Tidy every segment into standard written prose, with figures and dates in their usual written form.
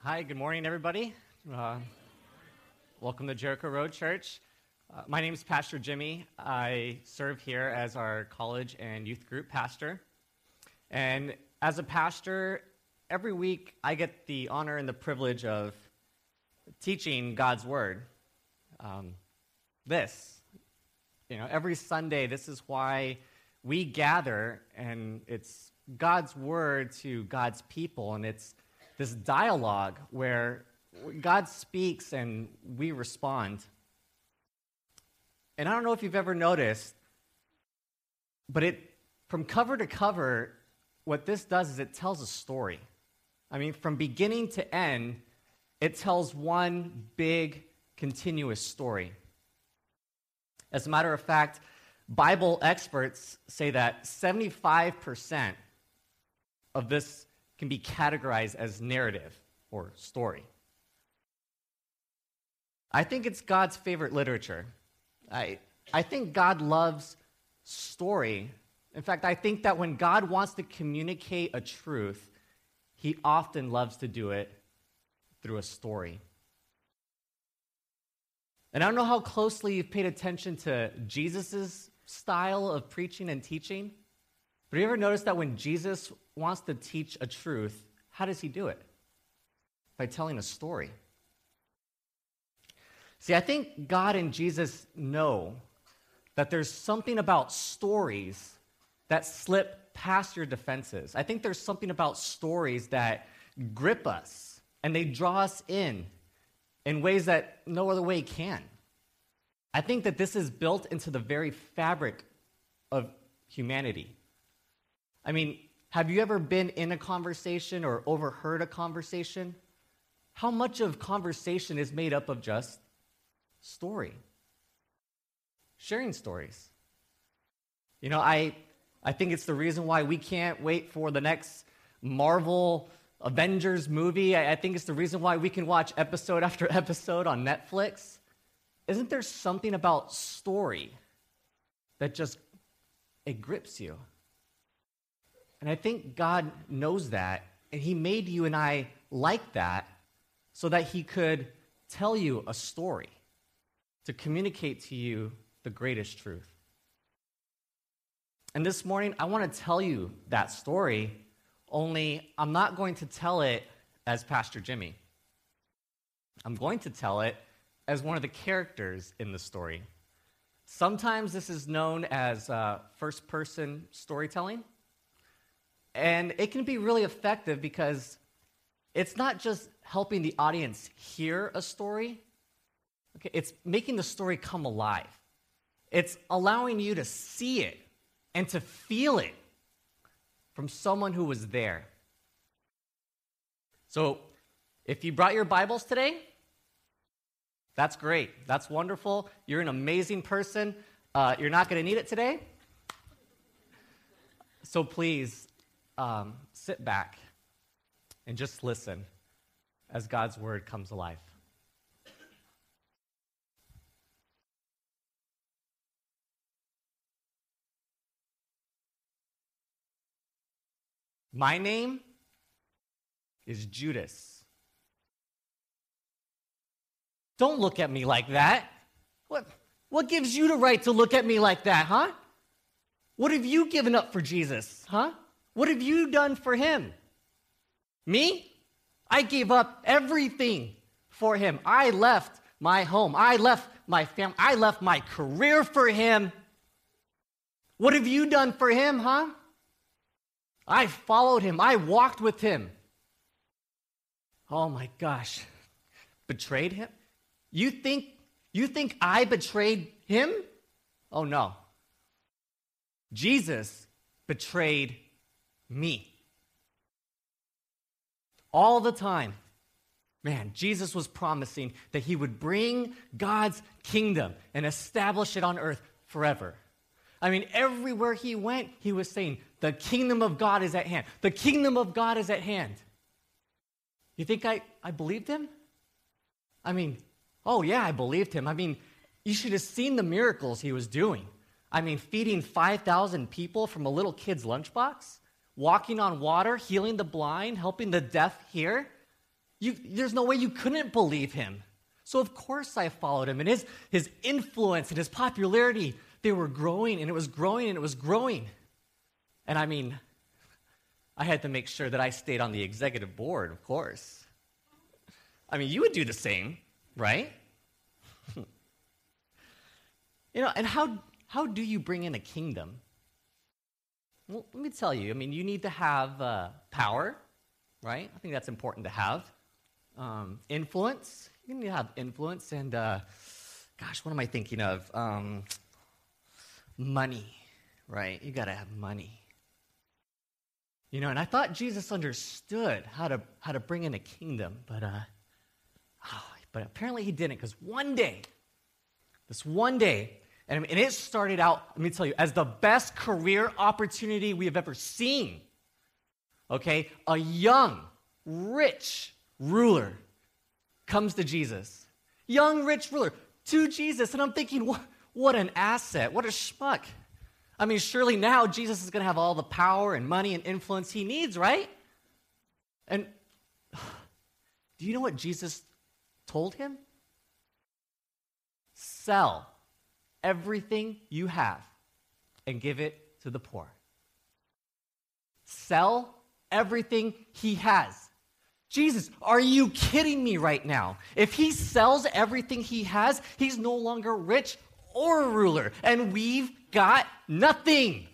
Hi, good morning, everybody. Welcome to Jericho Road Church. My name is Pastor Jimmy. I serve here as our college and youth group pastor. And as a pastor, every week I get the honor and the privilege of teaching God's Word. Every Sunday, this is why we gather, and it's God's Word to God's people, and it's this dialogue where God speaks and we respond. And I don't know if you've ever noticed, but from cover to cover, what this does is it tells a story. I mean, from beginning to end, it tells one big, continuous story. As a matter of fact, Bible experts say that 75% of this can be categorized as narrative or story. I think it's God's favorite literature. I think God loves story. In fact, I think that when God wants to communicate a truth, he often loves to do it through a story. And I don't know how closely you've paid attention to Jesus' style of preaching and teaching, but have you ever noticed that when Jesus wants to teach a truth, how does he do it? By telling a story. See, I think God and Jesus know that there's something about stories that slip past your defenses. I think there's something about stories that grip us and they draw us in ways that no other way can. I think that this is built into the very fabric of humanity. I mean, have you ever been in a conversation or overheard a conversation? How much of conversation is made up of just story? Sharing stories. You know, I think it's the reason why we can't wait for the next Marvel Avengers movie. I think it's the reason why we can watch episode after episode on Netflix. Isn't there something about story that just, it grips you? And I think God knows that, and he made you and I like that so that he could tell you a story to communicate to you the greatest truth. And this morning, I want to tell you that story, only I'm not going to tell it as Pastor Jimmy. I'm going to tell it as one of the characters in the story. Sometimes this is known as first-person storytelling. And it can be really effective because it's not just helping the audience hear a story. Okay, it's making the story come alive. It's allowing you to see it and to feel it from someone who was there. So, if you brought your Bibles today, that's great. That's wonderful. You're an amazing person. You're not going to need it today. So please, sit back and just listen as God's word comes alive. My name is Judas. Don't look at me like that. What gives you the right to look at me like that, huh? What have you given up for Jesus, huh? What have you done for him? Me? I gave up everything for him. I left my home. I left my family. I left my career for him. What have you done for him, huh? I followed him. I walked with him. Oh my gosh. Betrayed him? You think I betrayed him? Oh no. Jesus betrayed me. All the time. Man, Jesus was promising that he would bring God's kingdom and establish it on earth forever. I mean, everywhere he went, he was saying, the kingdom of God is at hand. The kingdom of God is at hand. You think I believed him? I mean, oh yeah, I believed him. I mean, you should have seen the miracles he was doing. I mean, feeding 5,000 people from a little kid's lunchbox, walking on water, healing the blind, helping the deaf hear. There's no way you couldn't believe him. So of course I followed him. And his influence and his popularity, they were growing, and it was growing, and it was growing. And I mean, I had to make sure that I stayed on the executive board, of course. I mean, you would do the same, right? And how do you bring in a kingdom? Well, let me tell you. I mean, you need to have power, right? I think that's important to have. Influence. You need to have influence. And, what am I thinking of? Money, right? You got to have money. And I thought Jesus understood how to bring in a kingdom, but apparently he didn't, because this one day, and it started out, let me tell you, as the best career opportunity we have ever seen. Okay? A young, rich ruler comes to Jesus. Young, rich ruler to Jesus. And I'm thinking, what an asset. What a schmuck. I mean, surely now Jesus is going to have all the power and money and influence he needs, right? And do you know what Jesus told him? Sell everything you have and give it to the poor. Sell everything he has. Jesus, are you kidding me right now? If he sells everything he has, he's no longer rich or a ruler, and we've got nothing.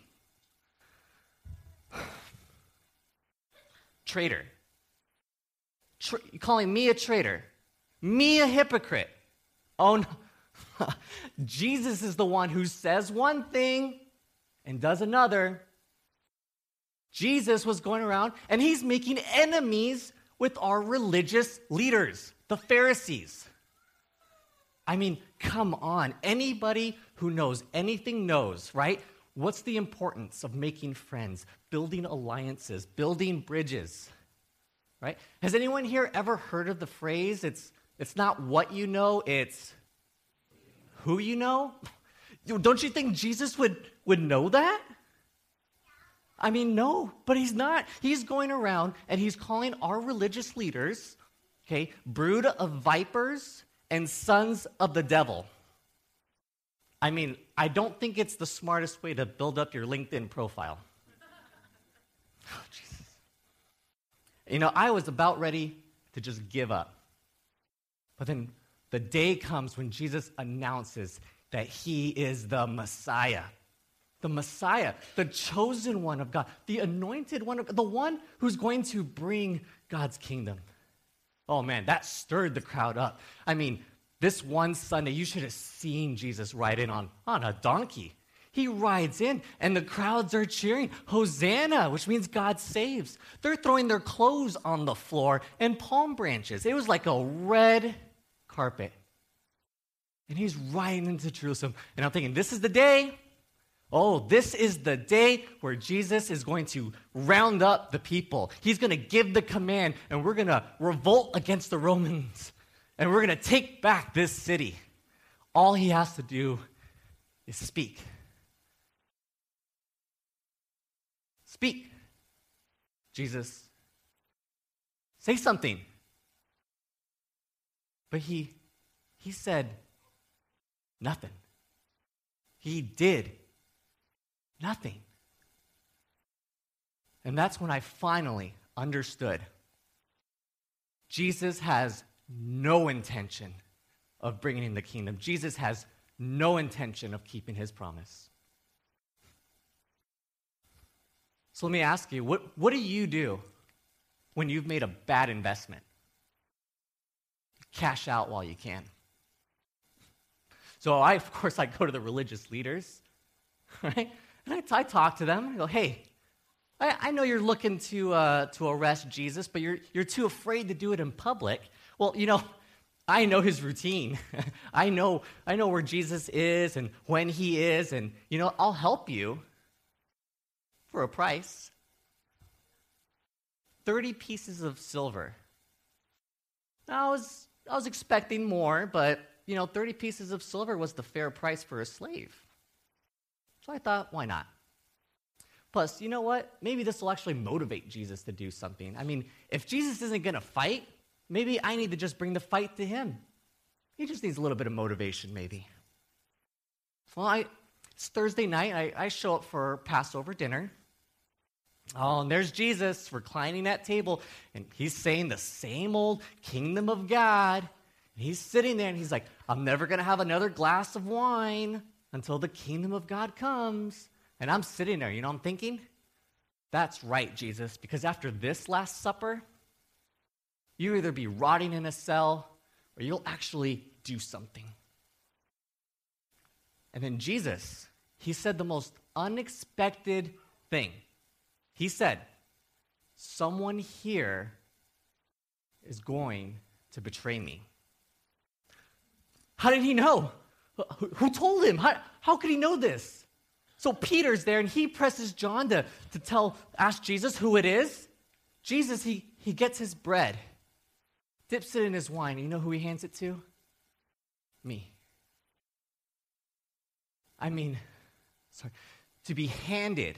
Traitor. You're calling me a traitor? Me a hypocrite? Oh no. Jesus is the one who says one thing and does another. Jesus was going around and he's making enemies with our religious leaders, the Pharisees. I mean, come on. Anybody who knows anything knows, right? What's the importance of making friends, building alliances, building bridges, right? Has anyone here ever heard of the phrase, it's not what you know, it's who you know? Don't you think Jesus would know that? I mean, no, but he's not. He's going around and he's calling our religious leaders, okay, brood of vipers and sons of the devil. I mean, I don't think it's the smartest way to build up your LinkedIn profile. Oh, Jesus. I was about ready to just give up. But then the day comes when Jesus announces that he is the Messiah. The Messiah, the chosen one of God, the anointed one, the one who's going to bring God's kingdom. Oh man, that stirred the crowd up. I mean, this one Sunday, you should have seen Jesus ride in on a donkey. He rides in, and the crowds are cheering, Hosanna, which means God saves. They're throwing their clothes on the floor and palm branches. It was like a red carpet. And he's riding into Jerusalem. And I'm thinking, this is the day. Oh, this is the day where Jesus is going to round up the people. He's going to give the command, and we're going to revolt against the Romans. And we're going to take back this city. All he has to do is speak. Speak. Jesus, say something. But he said nothing. He did nothing. And that's when I finally understood. Jesus has no intention of bringing in the kingdom. Jesus has no intention of keeping his promise. So let me ask you, what do you do when you've made a bad investment? Cash out while you can. So I go to the religious leaders, right? And I talk to them. I go, hey, I know you're looking to arrest Jesus, but you're too afraid to do it in public. Well, I know his routine. I know where Jesus is and when he is, and I'll help you for a price. 30 pieces of silver. Now, I was expecting more, but 30 pieces of silver was the fair price for a slave. So I thought, why not? Plus, you know what? Maybe this will actually motivate Jesus to do something. I mean, if Jesus isn't going to fight, maybe I need to just bring the fight to him. He just needs a little bit of motivation, maybe. Well, it's Thursday night. I show up for Passover dinner. Oh, and there's Jesus reclining at table, and he's saying the same old kingdom of God. And he's sitting there, and he's like, I'm never going to have another glass of wine until the kingdom of God comes. And I'm sitting there, I'm thinking, that's right, Jesus, because after this Last Supper, you either be rotting in a cell or you'll actually do something. And then Jesus, he said the most unexpected thing. He said, someone here is going to betray me. How did he know? Who told him? How could he know this? So Peter's there, and he presses John to ask Jesus who it is. Jesus, he gets his bread, dips it in his wine. You know who he hands it to? Me. To be handed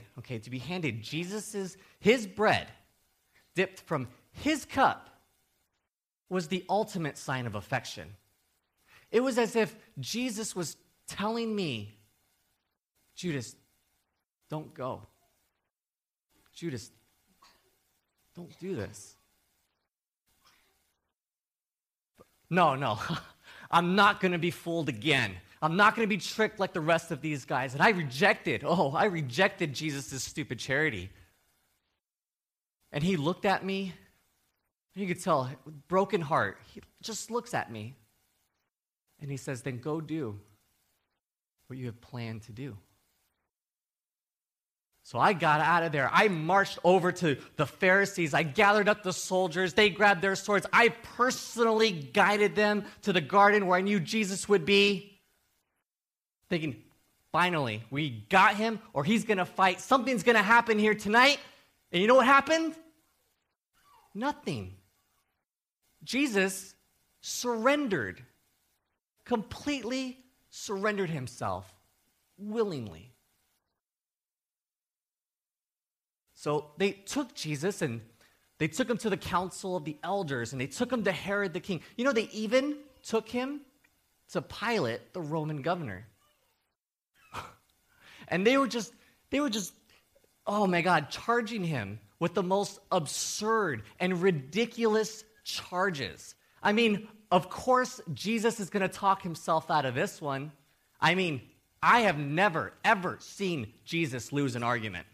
his bread, dipped from his cup, was the ultimate sign of affection. It was as if Jesus was telling me, Judas, don't go. Judas, don't do this. No, I'm not going to be fooled again. I'm not going to be tricked like the rest of these guys. And I rejected Jesus' stupid charity. And he looked at me, and you could tell, with broken heart, he just looks at me. And he says, then go do what you have planned to do. So I got out of there. I marched over to the Pharisees. I gathered up the soldiers. They grabbed their swords. I personally guided them to the garden where I knew Jesus would be, thinking, finally, we got him, or he's going to fight. Something's going to happen here tonight. And you know what happened? Nothing. Jesus surrendered, completely surrendered himself willingly. So they took Jesus and they took him to the council of the elders, and they took him to Herod the king. They even took him to Pilate, the Roman governor. And they were just, oh my God, charging him with the most absurd and ridiculous charges. Of course, Jesus is going to talk himself out of this one. I have never, ever seen Jesus lose an argument.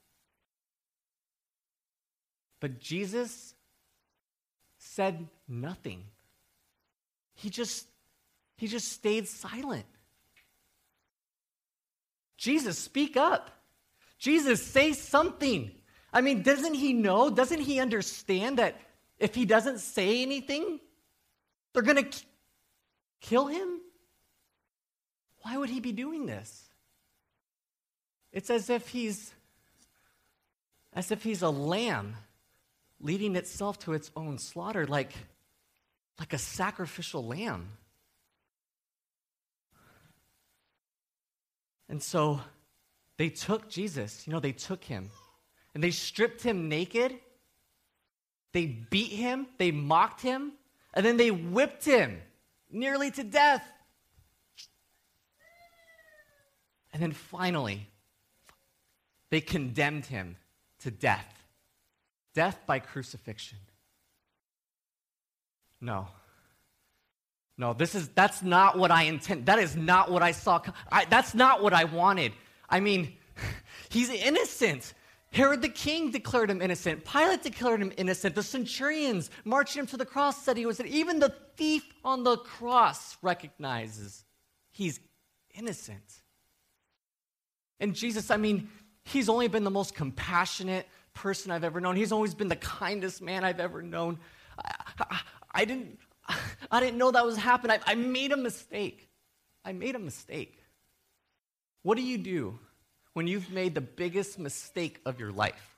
But Jesus said nothing. He just stayed silent. Jesus, speak up. Jesus, say something. Doesn't he know? Doesn't he understand that if he doesn't say anything, they're going to kill him? Why would he be doing this? It's as if he's a lamb leading itself to its own slaughter, like a sacrificial lamb. And so they took Jesus, they took him, and they stripped him naked. They beat him, they mocked him, and then they whipped him nearly to death. And then finally, they condemned him to death. Death by crucifixion. No, that's not what I intend. That is not what I saw. That's not what I wanted. He's innocent. Herod the king declared him innocent. Pilate declared him innocent. The centurions marching him to the cross said he was innocent. Even the thief on the cross recognizes he's innocent. And Jesus, he's only been the most compassionate person I've ever known. He's always been the kindest man I've ever known. I didn't know that was happening. I made a mistake. What do you do when you've made the biggest mistake of your life?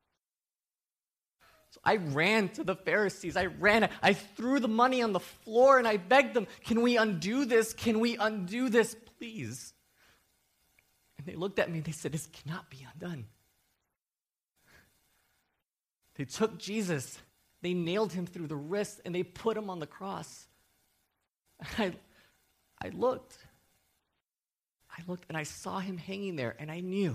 So I ran to the Pharisees. I threw the money on the floor and I begged them, can we undo this? Can we undo this, please? And they looked at me and they said, this cannot be undone. They took Jesus They nailed him through the wrist and they put him on the cross. I looked and I saw him hanging there and I knew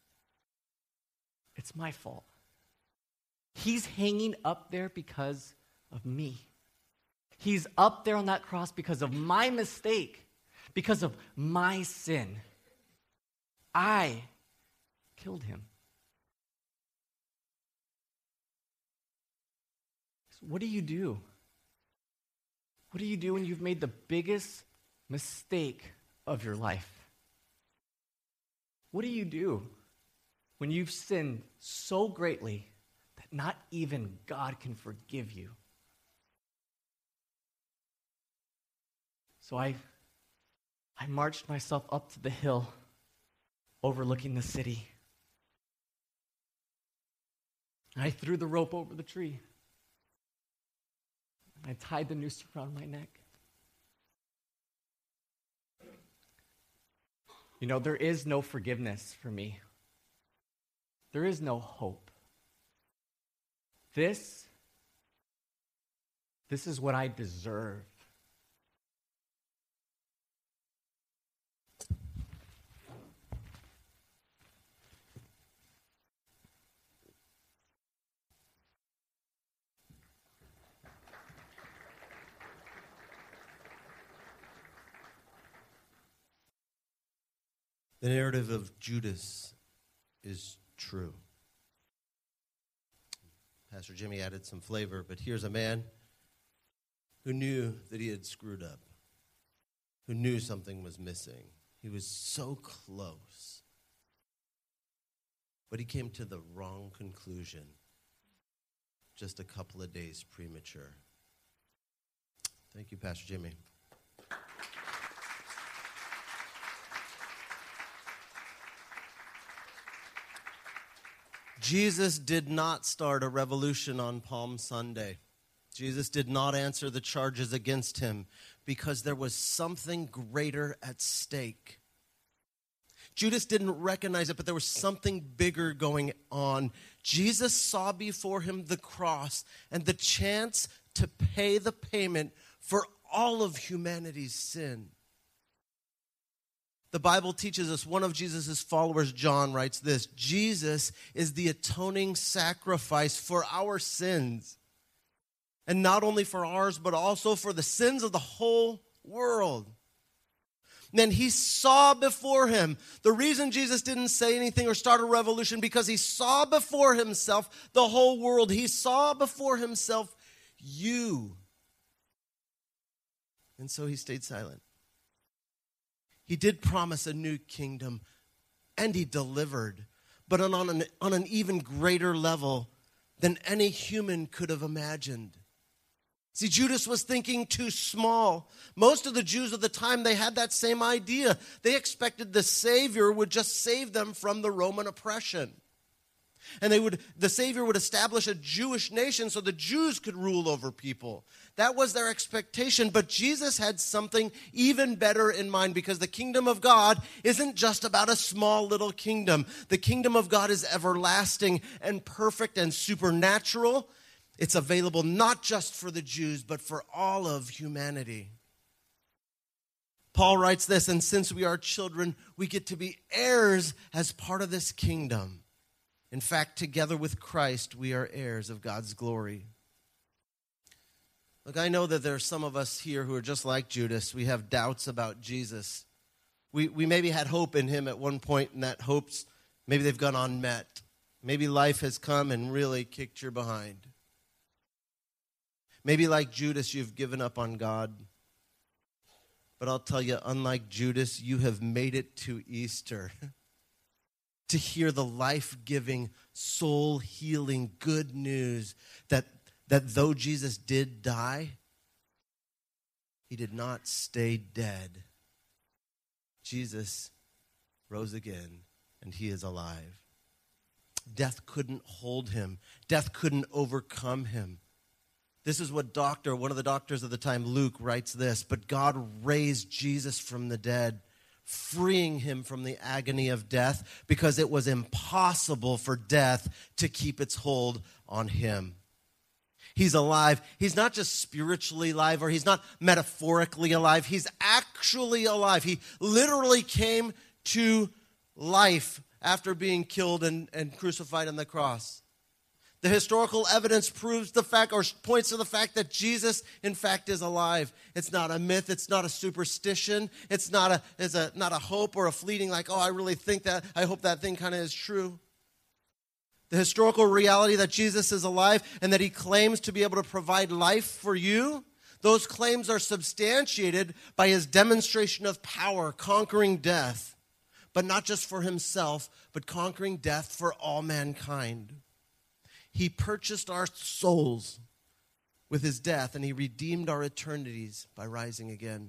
it's my fault. He's hanging up there because of me. He's up there on that cross because of my mistake, because of my sin. I killed him. So what do you do? What do you do when you've made the biggest mistake of your life? What do you do when you've sinned so greatly that not even God can forgive you? So I marched myself up to the hill overlooking the city. I threw the rope over the tree. I tied the noose around my neck. You know, there is no forgiveness for me. There is no hope. This is what I deserve. The narrative of Judas is true. Pastor Jimmy added some flavor, but here's a man who knew that he had screwed up, who knew something was missing. He was so close, but he came to the wrong conclusion just a couple of days premature. Thank you, Pastor Jimmy. Jesus did not start a revolution on Palm Sunday. Jesus did not answer the charges against him because there was something greater at stake. Judas didn't recognize it, but there was something bigger going on. Jesus saw before him the cross and the chance to pay the payment for all of humanity's sin. The Bible teaches us, one of Jesus' followers, John, writes this: Jesus is the atoning sacrifice for our sins. And not only for ours, but also for the sins of the whole world. And then he saw before him. The reason Jesus didn't say anything or start a revolution, because he saw before himself the whole world. He saw before himself you. And so he stayed silent. He did promise a new kingdom, and he delivered, but on an even greater level than any human could have imagined. See, Judas was thinking too small. Most of the Jews of the time, they had that same idea. They expected the Savior would just save them from the Roman oppression. And the Savior would establish a Jewish nation so the Jews could rule over people. That was their expectation. But Jesus had something even better in mind, because the kingdom of God isn't just about a small little kingdom. The kingdom of God is everlasting and perfect and supernatural. It's available not just for the Jews, but for all of humanity. Paul writes this: and since we are children, we get to be heirs as part of this kingdom. In fact, together with Christ, we are heirs of God's glory. Look, I know that there are some of us here who are just like Judas. We have doubts about Jesus. We maybe had hope in him at one point, and that hopes, maybe they've gone unmet. Maybe life has come and really kicked your behind. Maybe like Judas, you've given up on God. But I'll tell you, unlike Judas, you have made it to Easter to hear the life-giving, soul-healing good news that though Jesus did die, he did not stay dead. Jesus rose again, and he is alive. Death couldn't hold him. Death couldn't overcome him. This is what one of the doctors of the time, Luke, writes this: but God raised Jesus from the dead, freeing him from the agony of death, because it was impossible for death to keep its hold on him. He's alive. He's not just spiritually alive, or he's not metaphorically alive. He's actually alive. He literally came to life after being killed and crucified on the cross. The historical evidence proves the fact, or points to the fact, that Jesus, in fact, is alive. It's not a myth. It's not a superstition. It's not a hope or a fleeting, like, oh, I really think that, I hope that thing kind of is true. The historical reality that Jesus is alive and that he claims to be able to provide life for you, those claims are substantiated by his demonstration of power, conquering death, but not just for himself, but conquering death for all mankind. He purchased our souls with his death, and he redeemed our eternities by rising again.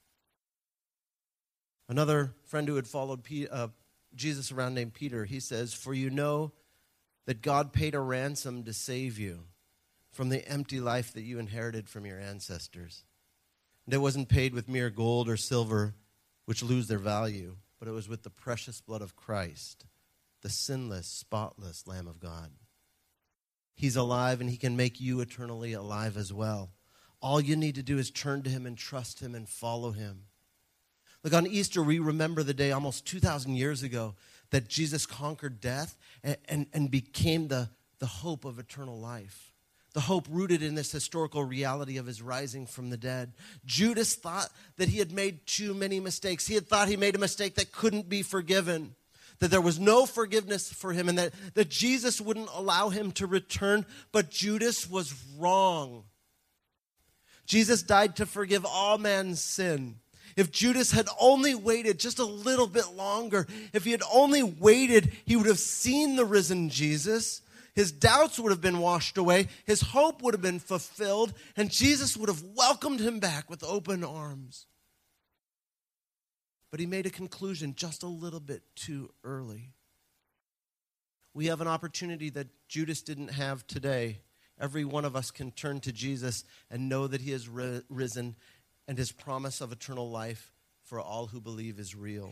Another friend who had followed Jesus around named Peter, he says, "For you know that God paid a ransom to save you from the empty life that you inherited from your ancestors. And it wasn't paid with mere gold or silver, which lose their value, but it was with the precious blood of Christ, the sinless, spotless Lamb of God." He's alive, and he can make you eternally alive as well. All you need to do is turn to him and trust him and follow him. Look, on Easter, we remember the day almost 2,000 years ago that Jesus conquered death and became the hope of eternal life. The hope rooted in this historical reality of his rising from the dead. Judas thought that he had made too many mistakes. He had thought he made a mistake that couldn't be forgiven, that there was no forgiveness for him, and that Jesus wouldn't allow him to return. But Judas was wrong. Jesus died to forgive all man's sin. If Judas had only waited just a little bit longer, if he had only waited, he would have seen the risen Jesus. His doubts would have been washed away. His hope would have been fulfilled, and Jesus would have welcomed him back with open arms. But he made a conclusion just a little bit too early. We have an opportunity that Judas didn't have today. Every one of us can turn to Jesus and know that he has risen, and his promise of eternal life for all who believe is real.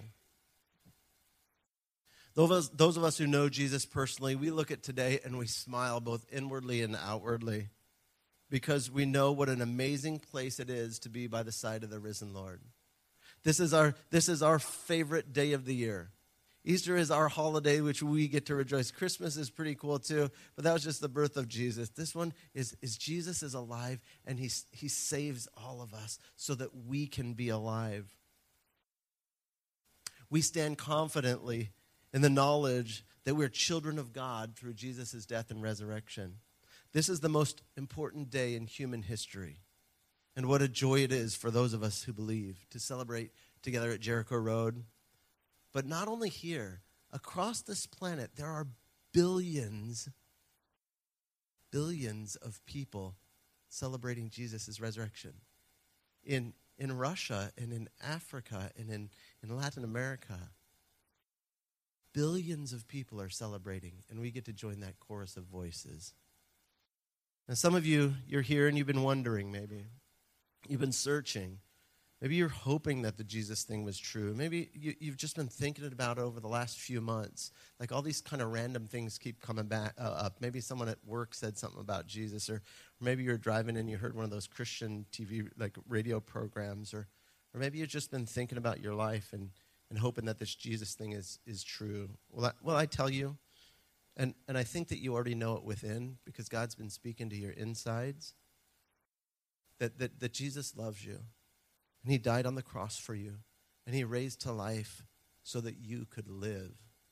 Those of us who know Jesus personally, we look at today and we smile both inwardly and outwardly, because we know what an amazing place it is to be by the side of the risen Lord. This is our favorite day of the year. Easter is our holiday, which we get to rejoice. Christmas is pretty cool too, but that was just the birth of Jesus. This one is Jesus is alive, and he saves all of us so that we can be alive. We stand confidently in the knowledge that we're children of God through Jesus' death and resurrection. This is the most important day in human history. And what a joy it is for those of us who believe to celebrate together at Jericho Road. But not only here, across this planet, there are billions of people celebrating Jesus' resurrection. In Russia and in Africa and in Latin America, billions of people are celebrating, and we get to join that chorus of voices. Now, some of you, you're here and you've been wondering maybe. You've been searching. Maybe you're hoping that the Jesus thing was true. Maybe you've just been thinking about it over the last few months. Like all these kind of random things keep coming back up. Maybe someone at work said something about Jesus, or maybe you're driving and you heard one of those Christian TV, like radio programs, or maybe you've just been thinking about your life and hoping that this Jesus thing is true. Well, I tell you, and I think that you already know it within, because God's been speaking to your insides, that Jesus loves you, and he died on the cross for you, and he raised to life so that you could live.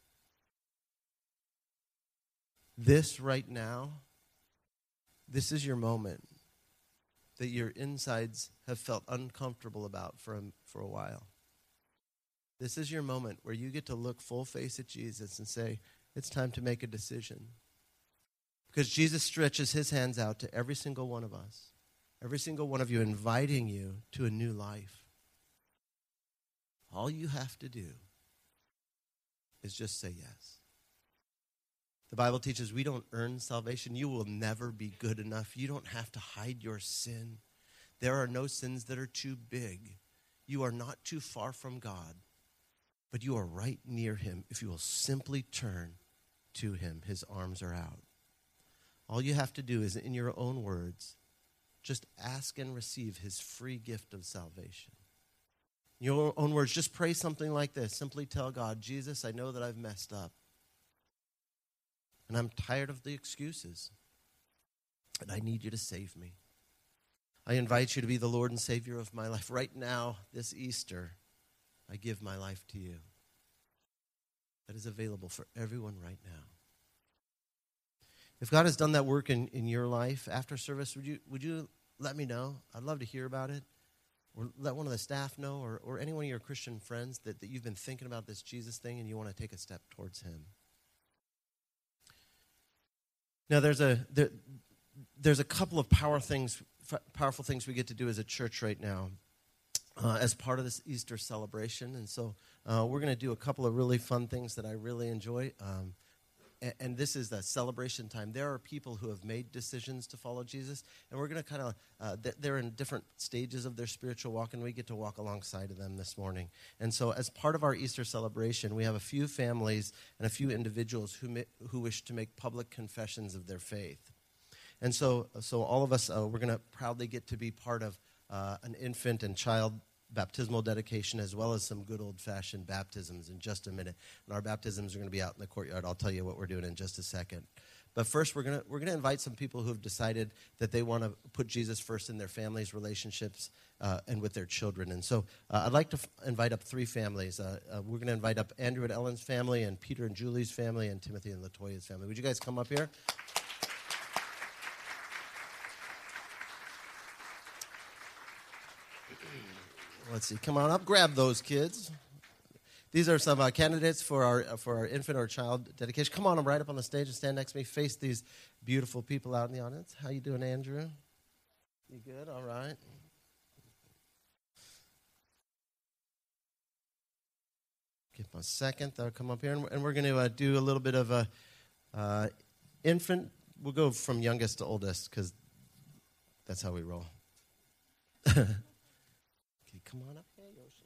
This right now, this is your moment that your insides have felt uncomfortable about for a while. This is your moment where you get to look full face at Jesus and say, it's time to make a decision. Because Jesus stretches his hands out to every single one of us. Every single one of you, inviting you to a new life. All you have to do is just say yes. The Bible teaches we don't earn salvation. You will never be good enough. You don't have to hide your sin. There are no sins that are too big. You are not too far from God, but you are right near him if you will simply turn to him. His arms are out. all you have to do is, in your own words, just ask and receive his free gift of salvation. In your own words, just pray something like this. Simply tell God, Jesus, I know that I've messed up. And I'm tired of the excuses. And I need you to save me. I invite you to be the Lord and Savior of my life. Right now, this Easter, I give my life to you. That is available for everyone right now. If God has done that work in your life after service, would you let me know? I'd love to hear about it. Or let one of the staff know, or any one of your Christian friends that you've been thinking about this Jesus thing and you want to take a step towards him. Now, there's a couple of powerful things we get to do as a church right now as part of this Easter celebration. And so we're going to do a couple of really fun things that I really enjoy. And this is the celebration time. There are people who have made decisions to follow Jesus, and we're going to kind of, they're in different stages of their spiritual walk, and we get to walk alongside of them this morning. And so as part of our Easter celebration, we have a few families and a few individuals who wish to make public confessions of their faith. And so all of us, we're going to proudly get to be part of an infant and child baptismal dedication, as well as some good old-fashioned baptisms in just a minute. And our baptisms are going to be out in the courtyard. I'll tell you what we're doing in just a second. But first, we're going to invite some people who have decided that they want to put Jesus first in their families' relationships and with their children. And so I'd like to invite up three families. We're going to invite up Andrew and Ellen's family, and Peter and Julie's family, and Timothy and Latoya's family. Would you guys come up here? Let's see. Come on up. Grab those kids. These are some candidates for our infant or child dedication. Come on right up on the stage and stand next to me. Face these beautiful people out in the audience. How you doing, Andrew? You good? All right. Give them a second. They'll come up here, and we're going to do a little bit of a infant. We'll go from youngest to oldest because that's how we roll. Come on up here, Yoshi.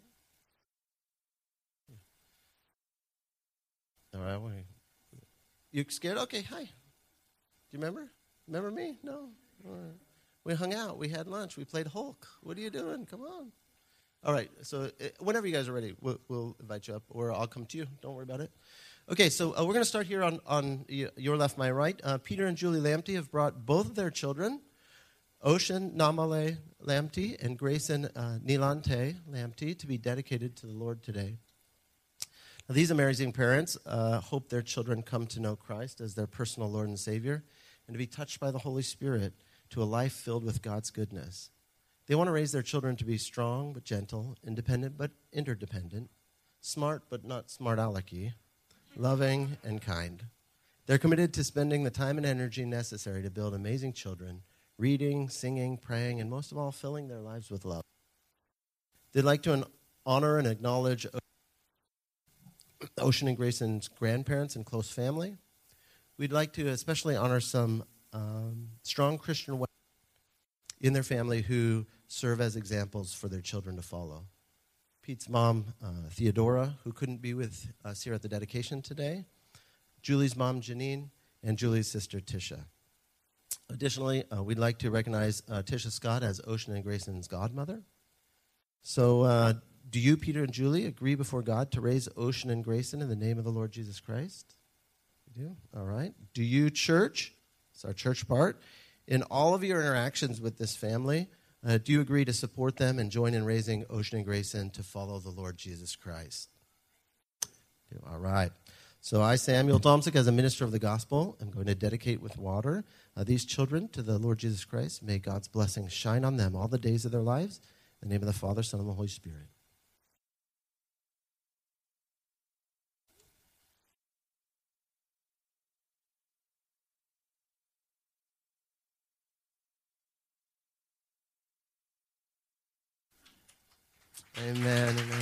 All right. You scared? Okay, hi. Do you remember? Remember me? No? All right. We hung out. We had lunch. We played Hulk. What are you doing? Come on. All right. So whenever you guys are ready, we'll invite you up, or I'll come to you. Don't worry about it. Okay, so we're going to start here on your left, my right. Peter and Julie Lamptey have brought both of their children, Ocean Namale Lamptey and Grayson Nilante Lamptey, to be dedicated to the Lord today. Now, these amazing parents hope their children come to know Christ as their personal Lord and Savior and to be touched by the Holy Spirit to a life filled with God's goodness. They want to raise their children to be strong but gentle, independent but interdependent, smart but not smart-alecky, loving and kind. They're committed to spending the time and energy necessary to build amazing children, reading, singing, praying, and most of all, filling their lives with love. They'd like to honor and acknowledge Ocean and Grayson's grandparents and close family. We'd like to especially honor some strong Christian women in their family who serve as examples for their children to follow. Pete's mom, Theodora, who couldn't be with us here at the dedication today, Julie's mom, Janine, and Julie's sister, Tisha. Additionally, we'd like to recognize Tisha Scott as Ocean and Grayson's godmother. So do you, Peter and Julie, agree before God to raise Ocean and Grayson in the name of the Lord Jesus Christ? You do? All right. Do you, church, it's our church part, in all of your interactions with this family, do you agree to support them and join in raising Ocean and Grayson to follow the Lord Jesus Christ? All right. So I, Samuel Tomczyk, as a minister of the gospel, am going to dedicate with water these children to the Lord Jesus Christ. May God's blessing shine on them all the days of their lives. In the name of the Father, Son, and the Holy Spirit. Amen, amen.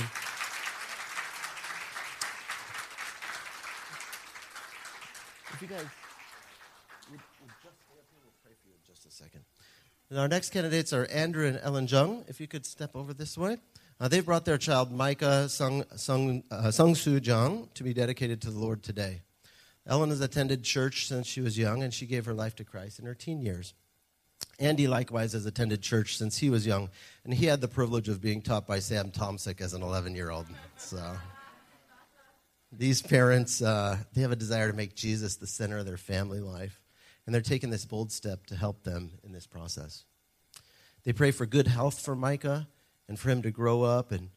If you guys would just stay up here, we'll pray for you in just a second. And our next candidates are Andrew and Ellen Jung. If you could step over this way. They brought their child, Micah Sung Soo Jung, to be dedicated to the Lord today. Ellen has attended church since she was young, and she gave her life to Christ in her teen years. Andy likewise has attended church since he was young, and he had the privilege of being taught by Sam Tomsick as an 11-year-old. So these parents, they have a desire to make Jesus the center of their family life, and they're taking this bold step to help them in this process. They pray for good health for Micah and for him to grow up and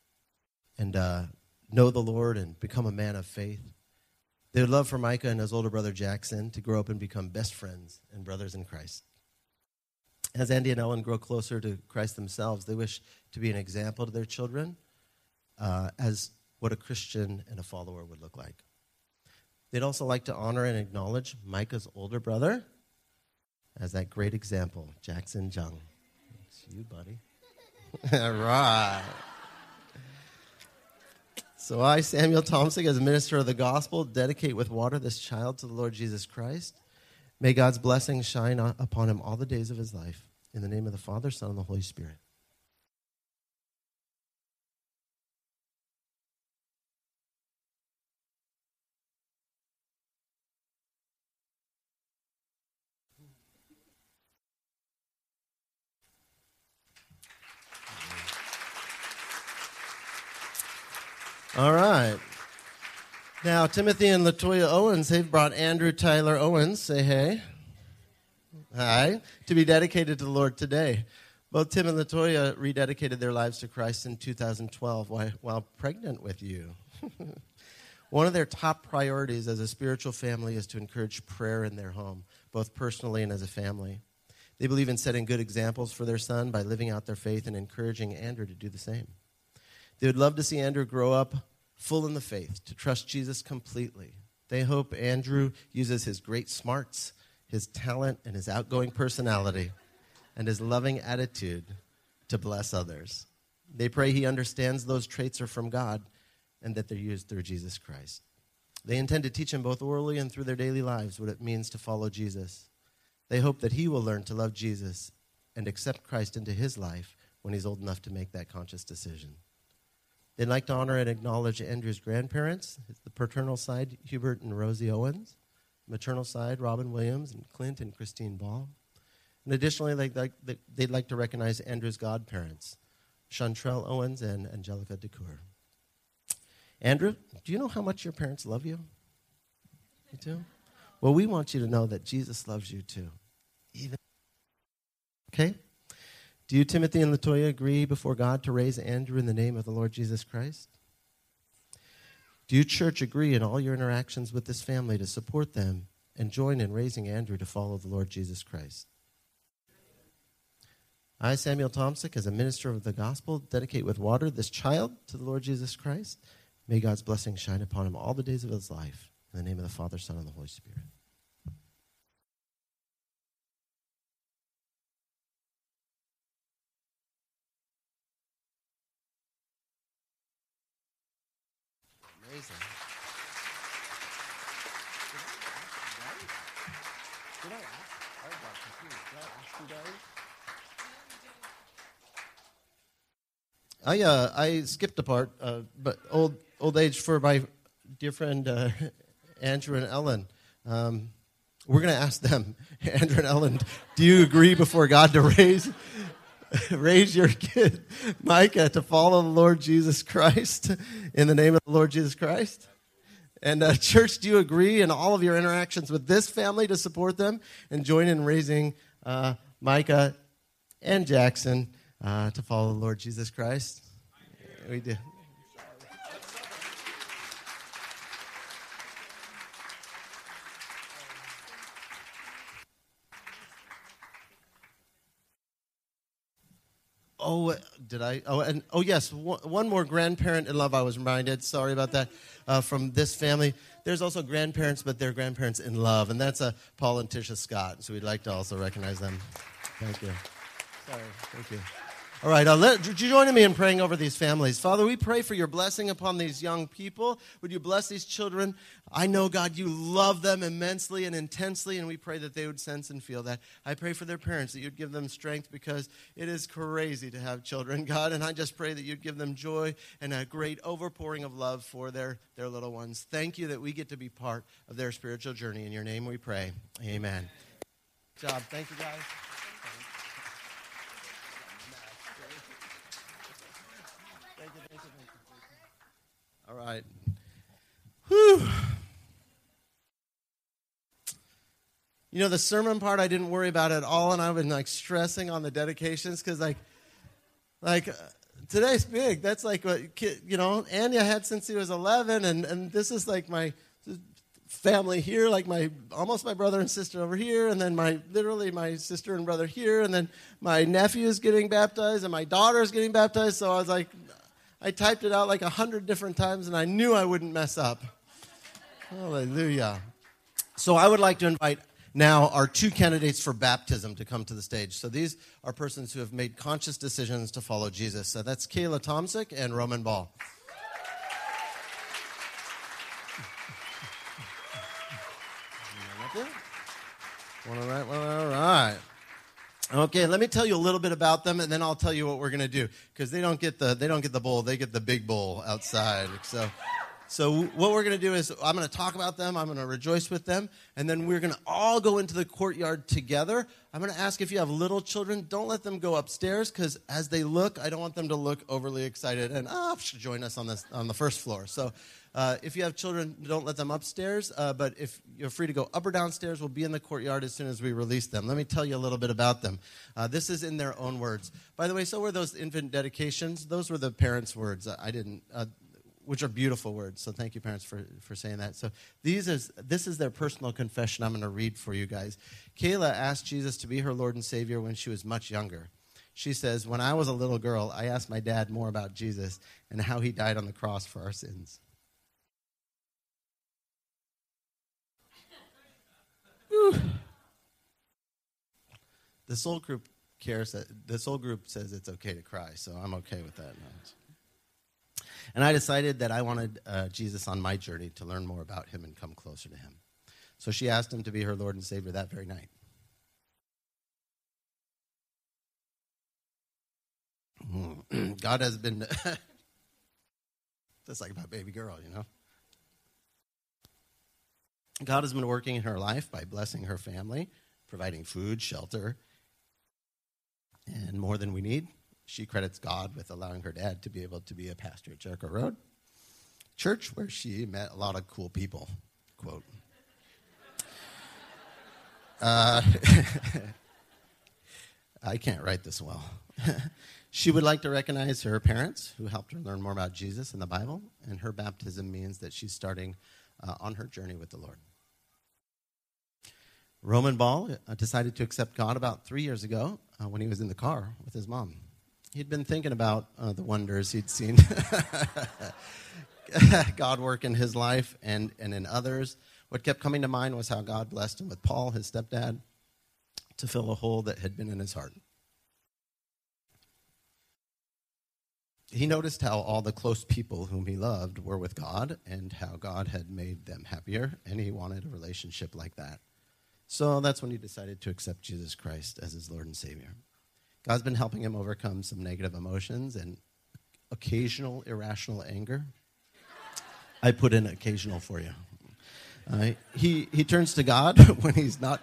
know the Lord and become a man of faith. They would love for Micah and his older brother Jackson to grow up and become best friends and brothers in Christ. As Andy and Ellen grow closer to Christ themselves, they wish to be an example to their children as what a Christian and a follower would look like. They'd also like to honor and acknowledge Micah's older brother as that great example, Jackson Jung. It's you, buddy. All right. So I, Samuel Tomsick, as a minister of the gospel, dedicate with water this child to the Lord Jesus Christ. May God's blessing shine upon him all the days of his life. In the name of the Father, Son, and the Holy Spirit. All right. Now, Timothy and Latoya Owens, they've brought Andrew Tyler Owens, say hey. Hi. To be dedicated to the Lord today. Both Tim and Latoya rededicated their lives to Christ in 2012 while pregnant with you. One of their top priorities as a spiritual family is to encourage prayer in their home, both personally and as a family. They believe in setting good examples for their son by living out their faith and encouraging Andrew to do the same. They would love to see Andrew grow up full in the faith, to trust Jesus completely. They hope Andrew uses his great smarts, his talent, and his outgoing personality, and his loving attitude to bless others. They pray he understands those traits are from God and that they're used through Jesus Christ. They intend to teach him both orally and through their daily lives what it means to follow Jesus. They hope that he will learn to love Jesus and accept Christ into his life when he's old enough to make that conscious decision. They'd like to honor and acknowledge Andrew's grandparents, the paternal side, Hubert and Rosie Owens, maternal side, Robin Williams and Clint and Christine Ball. And additionally, they'd like to recognize Andrew's godparents, Chantrell Owens and Angelica DeCoeur. Andrew, do you know how much your parents love you? You do? Well, we want you to know that Jesus loves you too. Okay? Do you, Timothy and Latoya, agree before God to raise Andrew in the name of the Lord Jesus Christ? Do you, church, agree in all your interactions with this family to support them and join in raising Andrew to follow the Lord Jesus Christ? I, Samuel Tomsick, as a minister of the gospel, dedicate with water this child to the Lord Jesus Christ. May God's blessing shine upon him all the days of his life. In the name of the Father, Son, and the Holy Spirit. Amazing. Did I ask you guys? I skipped a part, but old age for my dear friend Andrew and Ellen. We're going to ask them, Andrew and Ellen, do you agree before God to raise your kid, Micah, to follow the Lord Jesus Christ in the name of the Lord Jesus Christ? And church, do you agree in all of your interactions with this family to support them and join in raising Micah and Jackson to follow the Lord Jesus Christ? We do. Oh, did I? Oh, yes. One more grandparent in love, I was reminded. Sorry about that. From this family. There's also grandparents, but they're grandparents in love. And that's Paul and Tisha Scott. So we'd like to also recognize them. Thank you. Sorry. Thank you. All right, would you join me in praying over these families? Father, we pray for your blessing upon these young people. Would you bless these children? I know, God, you love them immensely and intensely, and we pray that they would sense and feel that. I pray for their parents, that you'd give them strength, because it is crazy to have children, God, and I just pray that you'd give them joy and a great overpouring of love for their little ones. Thank you that we get to be part of their spiritual journey. In your name we pray. Amen. Good job. Thank you, guys. All right. Whew. You know, the sermon part I didn't worry about at all, and I've been stressing on the dedications because today's big. That's what Anya had since he was 11, and this is my family here, almost my brother and sister over here, and then my sister and brother here, and then my nephew is getting baptized, and my daughter is getting baptized. So I was I typed it out 100 different times, and I knew I wouldn't mess up. Hallelujah. So I would like to invite now our two candidates for baptism to come to the stage. So these are persons who have made conscious decisions to follow Jesus. So that's Kayla Tomsick and Roman Ball. All right. Okay, let me tell you a little bit about them, and then I'll tell you what we're going to do, because they don't get the bowl, they get the big bowl outside. So what we're going to do is I'm going to talk about them, I'm going to rejoice with them, and then we're going to all go into the courtyard together. I'm going to ask if you have little children, don't let them go upstairs, because as they look, I don't want them to look overly excited and join us on the first floor. So if you have children, don't let them upstairs, but if you're free to go up or downstairs, we'll be in the courtyard as soon as we release them. Let me tell you a little bit about them. This is in their own words. By the way, so were those infant dedications. Those were the parents' words. I didn't, which are beautiful words, so thank you, parents, for saying that. So this is their personal confession I'm going to read for you guys. Kayla asked Jesus to be her Lord and Savior when she was much younger. She says, "When I was a little girl, I asked my dad more about Jesus and how he died on the cross for our sins." This whole group says it's okay to cry, so I'm okay with that. And I decided that I wanted Jesus on my journey to learn more about him and come closer to him. So she asked him to be her Lord and Savior that very night. God has been, just like my baby girl, God has been working in her life by blessing her family, providing food, shelter, and more than we need. She credits God with allowing her dad to be able to be a pastor at Jericho Road Church, where she met a lot of cool people, quote. I can't write this well. She would like to recognize her parents who helped her learn more about Jesus and the Bible, and her baptism means that she's starting on her journey with the Lord. Roman Ball decided to accept God about 3 years ago when he was in the car with his mom. He'd been thinking about the wonders he'd seen God work in his life and in others. What kept coming to mind was how God blessed him with Paul, his stepdad, to fill a hole that had been in his heart. He noticed how all the close people whom he loved were with God and how God had made them happier, and he wanted a relationship like that. So that's when he decided to accept Jesus Christ as his Lord and Savior. God's been helping him overcome some negative emotions and occasional irrational anger. I put in occasional for you. He turns to God when he's not.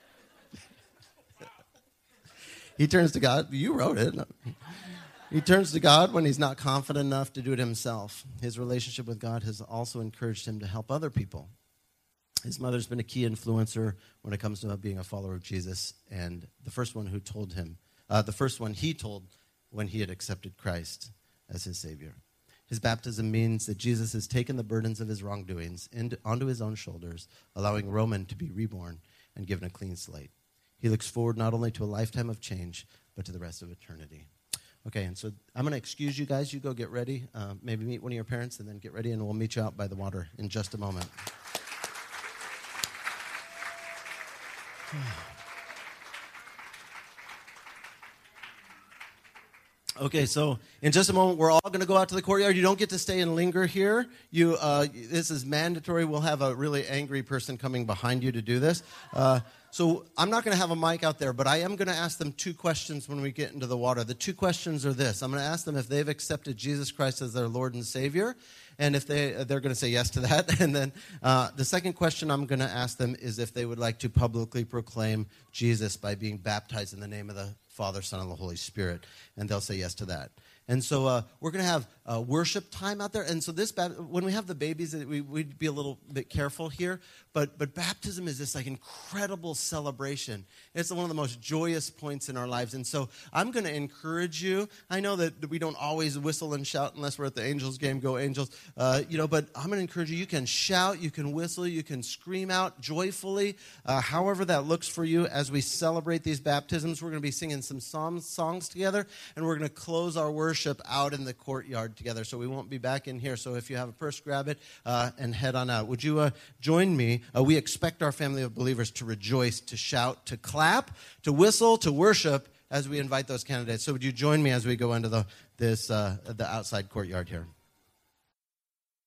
He turns to God. You wrote it. He turns to God when he's not confident enough to do it himself. His relationship with God has also encouraged him to help other people. His mother's been a key influencer when it comes to being a follower of Jesus, and the first one he told when he had accepted Christ as his Savior. His baptism means that Jesus has taken the burdens of his wrongdoings onto his own shoulders, allowing Roman to be reborn and given a clean slate. He looks forward not only to a lifetime of change, but to the rest of eternity. Okay, and so I'm going to excuse you guys. You go get ready. Maybe meet one of your parents, and then get ready, and we'll meet you out by the water in just a moment. Okay, so in just a moment, we're all going to go out to the courtyard. You don't get to stay and linger here. This is mandatory. We'll have a really angry person coming behind you to do this. So I'm not going to have a mic out there, but I am going to ask them 2 questions when we get into the water. The 2 questions are this. I'm going to ask them if they've accepted Jesus Christ as their Lord and Savior, and if they're going to say yes to that. And then the second question I'm going to ask them is if they would like to publicly proclaim Jesus by being baptized in the name of the Father, Son, and the Holy Spirit. And they'll say yes to that. And so we're going to have worship time out there. And so when we have the babies, we'd be a little bit careful here. But baptism is this like incredible celebration. It's one of the most joyous points in our lives. And so I'm going to encourage you. I know that we don't always whistle and shout unless we're at the Angels game, go Angels. But I'm going to encourage you. You can shout, you can whistle, you can scream out joyfully, however that looks for you as we celebrate these baptisms. We're going to be singing some songs together, and we're going to close our worship out in the courtyard together. So we won't be back in here. So if you have a purse, grab it and head on out. Would you join me? We expect our family of believers to rejoice, to shout, to clap, to whistle, to worship as we invite those candidates. So would you join me as we go into the outside courtyard here?